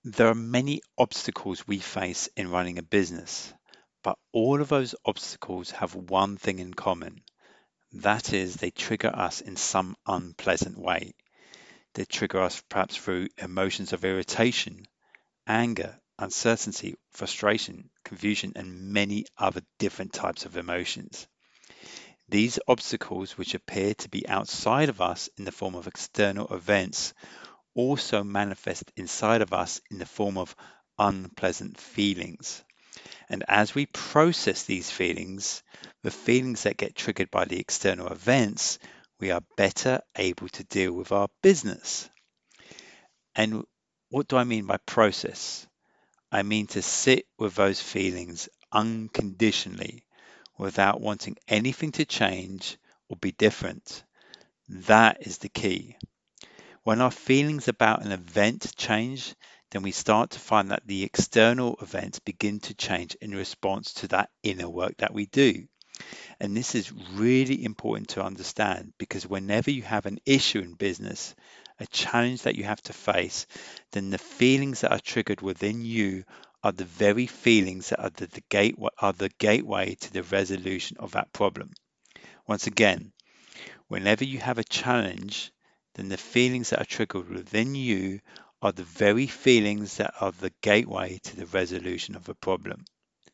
There are many obstacles we face in running a business, but all of those obstacles have one thing in common. That is, they trigger us in some unpleasant way. They trigger us perhaps through emotions of irritation, anger, uncertainty, frustration, confusion, and many other different types of emotions. These obstacles, which appear to be outside of us in the form of external events, also manifest inside of us in the form of unpleasant feelings. And as we process these feelings, the feelings that get triggered by the external events, we are better able to deal with our business. And what do I mean by process? I mean to sit with those feelings unconditionally without wanting anything to change or be different. That is the key. When our feelings about an event change, then we start to find that the external events begin to change in response to that inner work that we do. And this is really important to understand because whenever you have an issue in business, a challenge that you have to face, then the feelings that are triggered within you are the very feelings that are the gateway to the resolution of that problem. Once again, whenever you have a challenge, then the feelings that are triggered within you are the very feelings that are the gateway to the resolution of a problem.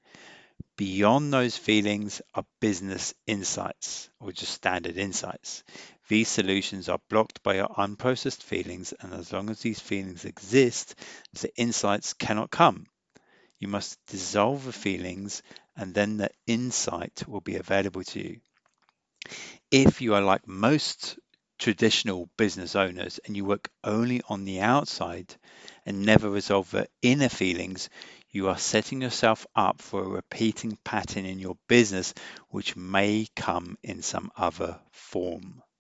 Beyond those feelings are business insights or just standard insights. These solutions are blocked by your unprocessed feelings, and as long as these feelings exist, the insights cannot come. You must dissolve the feelings, and then the insight will be available to you. If you are like most traditional business owners and you work only on the outside and never resolve the inner feelings, you are setting yourself up for a repeating pattern in your business, which may come in some other form.